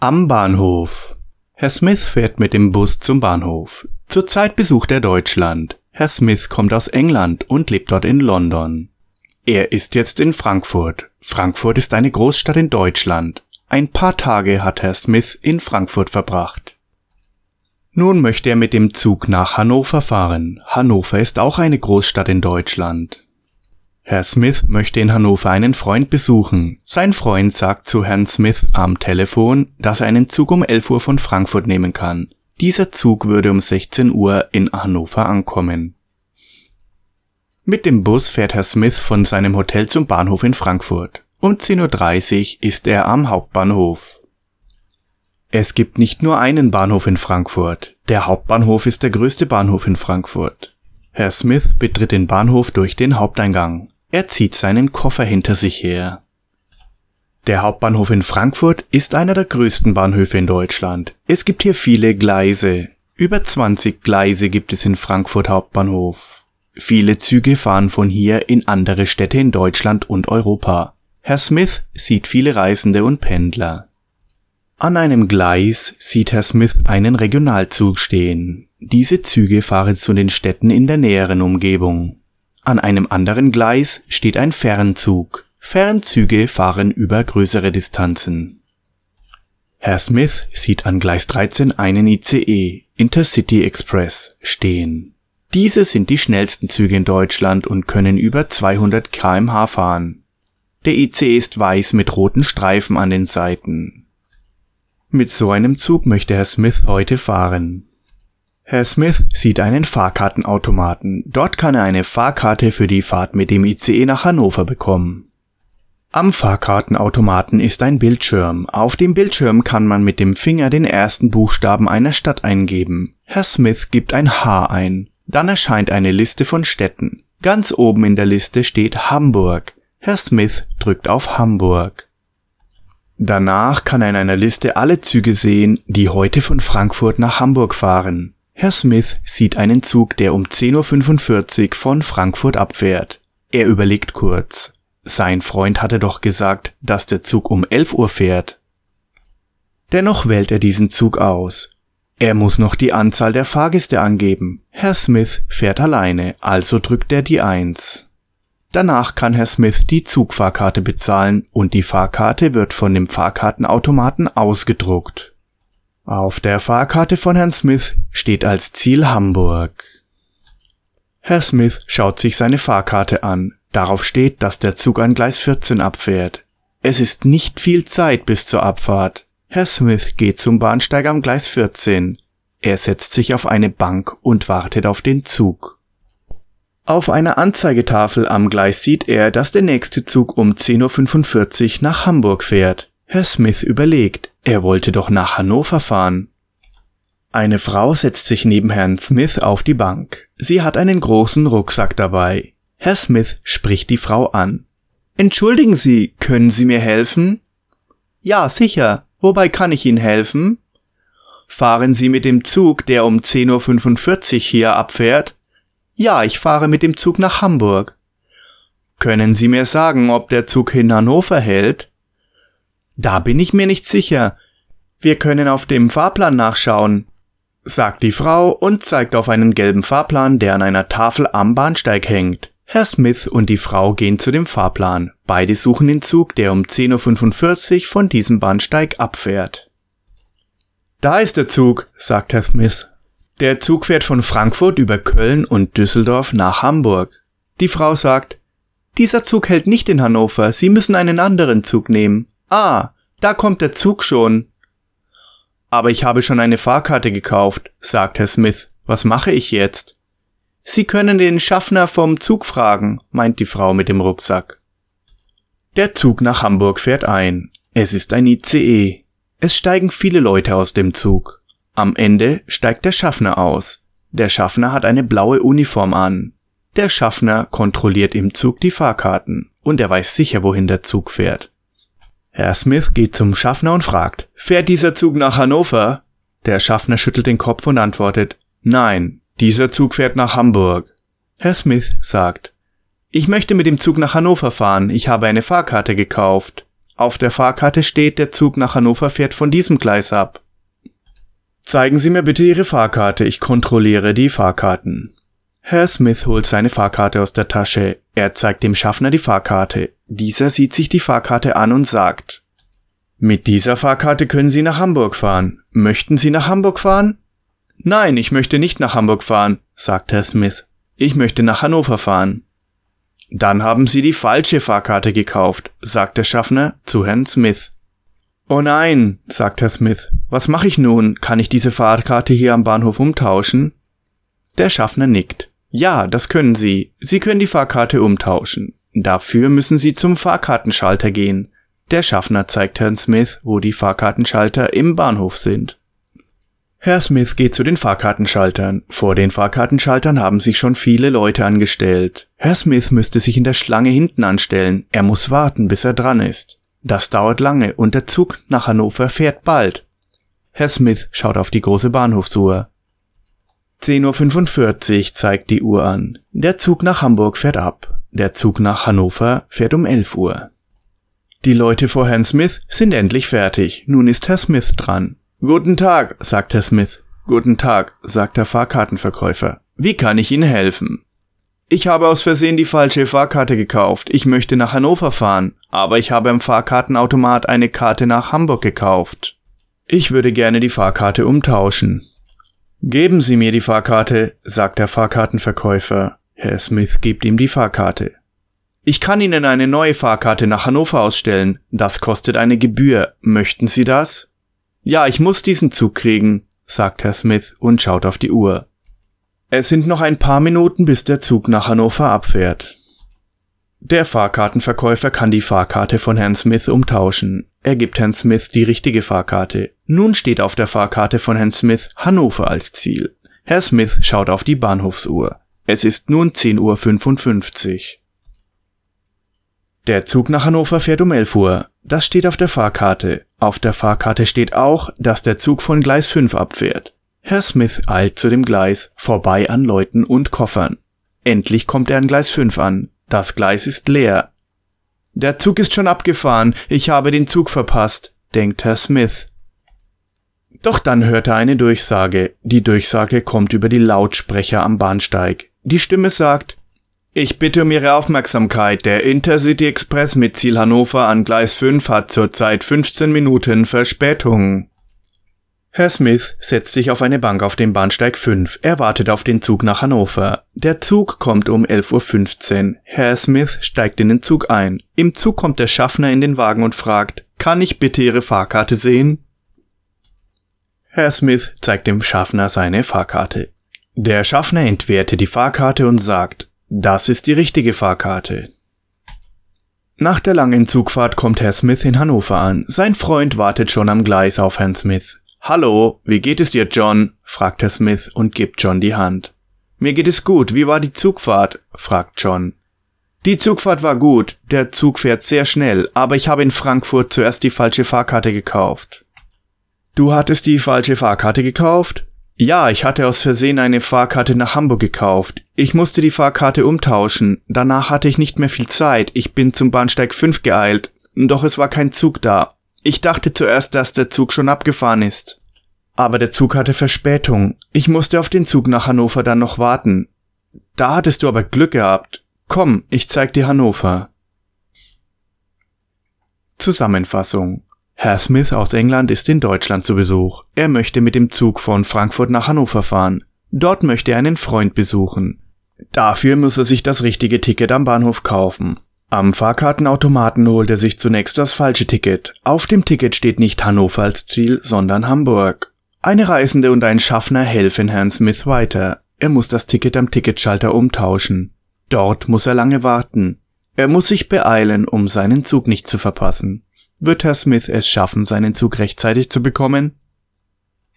Am Bahnhof. Herr Smith fährt mit dem Bus zum Bahnhof. Zurzeit besucht er Deutschland. Herr Smith kommt aus England und lebt dort in London. Er ist jetzt in Frankfurt. Frankfurt ist eine Großstadt in Deutschland. Ein paar Tage hat Herr Smith in Frankfurt verbracht. Nun möchte er mit dem Zug nach Hannover fahren. Hannover ist auch eine Großstadt in Deutschland. Herr Smith möchte in Hannover einen Freund besuchen. Sein Freund sagt zu Herrn Smith am Telefon, dass er einen Zug um 11 Uhr von Frankfurt nehmen kann. Dieser Zug würde um 16 Uhr in Hannover ankommen. Mit dem Bus fährt Herr Smith von seinem Hotel zum Bahnhof in Frankfurt. Um 10:30 Uhr ist er am Hauptbahnhof. Es gibt nicht nur einen Bahnhof in Frankfurt. Der Hauptbahnhof ist der größte Bahnhof in Frankfurt. Herr Smith betritt den Bahnhof durch den Haupteingang. Er zieht seinen Koffer hinter sich her. Der Hauptbahnhof in Frankfurt ist einer der größten Bahnhöfe in Deutschland. Es gibt hier viele Gleise. Über 20 Gleise gibt es in Frankfurt Hauptbahnhof. Viele Züge fahren von hier in andere Städte in Deutschland und Europa. Herr Smith sieht viele Reisende und Pendler. An einem Gleis sieht Herr Smith einen Regionalzug stehen. Diese Züge fahren zu den Städten in der näheren Umgebung. An einem anderen Gleis steht ein Fernzug. Fernzüge fahren über größere Distanzen. Herr Smith sieht an Gleis 13 einen ICE, Intercity Express, stehen. Diese sind die schnellsten Züge in Deutschland und können über 200 km/h fahren. Der ICE ist weiß mit roten Streifen an den Seiten. Mit so einem Zug möchte Herr Smith heute fahren. Herr Smith sieht einen Fahrkartenautomaten. Dort kann er eine Fahrkarte für die Fahrt mit dem ICE nach Hannover bekommen. Am Fahrkartenautomaten ist ein Bildschirm. Auf dem Bildschirm kann man mit dem Finger den ersten Buchstaben einer Stadt eingeben. Herr Smith gibt ein H ein. Dann erscheint eine Liste von Städten. Ganz oben in der Liste steht Hamburg. Herr Smith drückt auf Hamburg. Danach kann er in einer Liste alle Züge sehen, die heute von Frankfurt nach Hamburg fahren. Herr Smith sieht einen Zug, der um 10:45 Uhr von Frankfurt abfährt. Er überlegt kurz. Sein Freund hatte doch gesagt, dass der Zug um 11 Uhr fährt. Dennoch wählt er diesen Zug aus. Er muss noch die Anzahl der Fahrgäste angeben. Herr Smith fährt alleine, also drückt er die 1. Danach kann Herr Smith die Zugfahrkarte bezahlen und die Fahrkarte wird von dem Fahrkartenautomaten ausgedruckt. Auf der Fahrkarte von Herrn Smith steht als Ziel Hamburg. Herr Smith schaut sich seine Fahrkarte an. Darauf steht, dass der Zug an Gleis 14 abfährt. Es ist nicht viel Zeit bis zur Abfahrt. Herr Smith geht zum Bahnsteig am Gleis 14. Er setzt sich auf eine Bank und wartet auf den Zug. Auf einer Anzeigetafel am Gleis sieht er, dass der nächste Zug um 10:45 Uhr nach Hamburg fährt. Herr Smith überlegt, er wollte doch nach Hannover fahren. Eine Frau setzt sich neben Herrn Smith auf die Bank. Sie hat einen großen Rucksack dabei. Herr Smith spricht die Frau an. »Entschuldigen Sie, können Sie mir helfen?« »Ja, sicher. Wobei kann ich Ihnen helfen?« »Fahren Sie mit dem Zug, der um 10:45 Uhr hier abfährt?« »Ja, ich fahre mit dem Zug nach Hamburg.« »Können Sie mir sagen, ob der Zug in Hannover hält?« »Da bin ich mir nicht sicher. Wir können auf dem Fahrplan nachschauen«, sagt die Frau und zeigt auf einen gelben Fahrplan, der an einer Tafel am Bahnsteig hängt. Herr Smith und die Frau gehen zu dem Fahrplan. Beide suchen den Zug, der um 10:45 Uhr von diesem Bahnsteig abfährt. »Da ist der Zug«, sagt Herr Smith. »Der Zug fährt von Frankfurt über Köln und Düsseldorf nach Hamburg.« Die Frau sagt, »Dieser Zug hält nicht in Hannover, Sie müssen einen anderen Zug nehmen.« »Ah, da kommt der Zug schon.« »Aber ich habe schon eine Fahrkarte gekauft«, sagt Herr Smith. »Was mache ich jetzt?« »Sie können den Schaffner vom Zug fragen«, meint die Frau mit dem Rucksack. Der Zug nach Hamburg fährt ein. Es ist ein ICE. Es steigen viele Leute aus dem Zug. Am Ende steigt der Schaffner aus. Der Schaffner hat eine blaue Uniform an. Der Schaffner kontrolliert im Zug die Fahrkarten und er weiß sicher, wohin der Zug fährt. Herr Smith geht zum Schaffner und fragt, »Fährt dieser Zug nach Hannover?« Der Schaffner schüttelt den Kopf und antwortet, »Nein, dieser Zug fährt nach Hamburg.« Herr Smith sagt, »Ich möchte mit dem Zug nach Hannover fahren, ich habe eine Fahrkarte gekauft.« Auf der Fahrkarte steht, der Zug nach Hannover fährt von diesem Gleis ab. Zeigen Sie mir bitte Ihre Fahrkarte, ich kontrolliere die Fahrkarten. Herr Smith holt seine Fahrkarte aus der Tasche. Er zeigt dem Schaffner die Fahrkarte. Dieser sieht sich die Fahrkarte an und sagt: Mit dieser Fahrkarte können Sie nach Hamburg fahren. Möchten Sie nach Hamburg fahren? Nein, ich möchte nicht nach Hamburg fahren, sagt Herr Smith. Ich möchte nach Hannover fahren. Dann haben Sie die falsche Fahrkarte gekauft, sagt der Schaffner zu Herrn Smith. Oh nein, sagt Herr Smith. Was mache ich nun? Kann ich diese Fahrkarte hier am Bahnhof umtauschen? Der Schaffner nickt. Ja, das können Sie. Sie können die Fahrkarte umtauschen. Dafür müssen Sie zum Fahrkartenschalter gehen. Der Schaffner zeigt Herrn Smith, wo die Fahrkartenschalter im Bahnhof sind. Herr Smith geht zu den Fahrkartenschaltern. Vor den Fahrkartenschaltern haben sich schon viele Leute angestellt. Herr Smith müsste sich in der Schlange hinten anstellen. Er muss warten, bis er dran ist. Das dauert lange und der Zug nach Hannover fährt bald. Herr Smith schaut auf die große Bahnhofsuhr. 10:45 Uhr zeigt die Uhr an. Der Zug nach Hamburg fährt ab. Der Zug nach Hannover fährt um 11 Uhr. Die Leute vor Herrn Smith sind endlich fertig. Nun ist Herr Smith dran. Guten Tag, sagt Herr Smith. Guten Tag, sagt der Fahrkartenverkäufer. Wie kann ich Ihnen helfen? Ich habe aus Versehen die falsche Fahrkarte gekauft. Ich möchte nach Hannover fahren, aber ich habe am Fahrkartenautomat eine Karte nach Hamburg gekauft. Ich würde gerne die Fahrkarte umtauschen. Geben Sie mir die Fahrkarte, sagt der Fahrkartenverkäufer. Herr Smith gibt ihm die Fahrkarte. Ich kann Ihnen eine neue Fahrkarte nach Hannover ausstellen. Das kostet eine Gebühr. Möchten Sie das? Ja, ich muss diesen Zug kriegen, sagt Herr Smith und schaut auf die Uhr. Es sind noch ein paar Minuten, bis der Zug nach Hannover abfährt. Der Fahrkartenverkäufer kann die Fahrkarte von Herrn Smith umtauschen. Er gibt Herrn Smith die richtige Fahrkarte. Nun steht auf der Fahrkarte von Herrn Smith Hannover als Ziel. Herr Smith schaut auf die Bahnhofsuhr. Es ist nun 10:55 Uhr. Der Zug nach Hannover fährt um 11 Uhr. Das steht auf der Fahrkarte. Auf der Fahrkarte steht auch, dass der Zug von Gleis 5 abfährt. Herr Smith eilt zu dem Gleis, vorbei an Leuten und Koffern. Endlich kommt er an Gleis 5 an. Das Gleis ist leer. Der Zug ist schon abgefahren. Ich habe den Zug verpasst, denkt Herr Smith. Doch dann hört er eine Durchsage. Die Durchsage kommt über die Lautsprecher am Bahnsteig. Die Stimme sagt: Ich bitte um Ihre Aufmerksamkeit. Der Intercity Express mit Ziel Hannover an Gleis 5 hat zurzeit 15 Minuten Verspätung. Herr Smith setzt sich auf eine Bank auf dem Bahnsteig 5. Er wartet auf den Zug nach Hannover. Der Zug kommt um 11:15 Uhr. Herr Smith steigt in den Zug ein. Im Zug kommt der Schaffner in den Wagen und fragt: Kann ich bitte Ihre Fahrkarte sehen? Herr Smith zeigt dem Schaffner seine Fahrkarte. Der Schaffner entwertet die Fahrkarte und sagt: Das ist die richtige Fahrkarte. Nach der langen Zugfahrt kommt Herr Smith in Hannover an. Sein Freund wartet schon am Gleis auf Herrn Smith. »Hallo, wie geht es dir, John?« fragt Herr Smith und gibt John die Hand. »Mir geht es gut. Wie war die Zugfahrt?« fragt John. »Die Zugfahrt war gut. Der Zug fährt sehr schnell, aber ich habe in Frankfurt zuerst die falsche Fahrkarte gekauft.« »Du hattest die falsche Fahrkarte gekauft?« »Ja, ich hatte aus Versehen eine Fahrkarte nach Hamburg gekauft. Ich musste die Fahrkarte umtauschen. Danach hatte ich nicht mehr viel Zeit. Ich bin zum Bahnsteig 5 geeilt. Doch es war kein Zug da. Ich dachte zuerst, dass der Zug schon abgefahren ist. Aber der Zug hatte Verspätung. Ich musste auf den Zug nach Hannover dann noch warten. Da hattest du aber Glück gehabt. Komm, ich zeig dir Hannover.« Zusammenfassung: Herr Smith aus England ist in Deutschland zu Besuch. Er möchte mit dem Zug von Frankfurt nach Hannover fahren. Dort möchte er einen Freund besuchen. Dafür muss er sich das richtige Ticket am Bahnhof kaufen. Am Fahrkartenautomaten holt er sich zunächst das falsche Ticket. Auf dem Ticket steht nicht Hannover als Ziel, sondern Hamburg. Eine Reisende und ein Schaffner helfen Herrn Smith weiter. Er muss das Ticket am Ticketschalter umtauschen. Dort muss er lange warten. Er muss sich beeilen, um seinen Zug nicht zu verpassen. Wird Herr Smith es schaffen, seinen Zug rechtzeitig zu bekommen?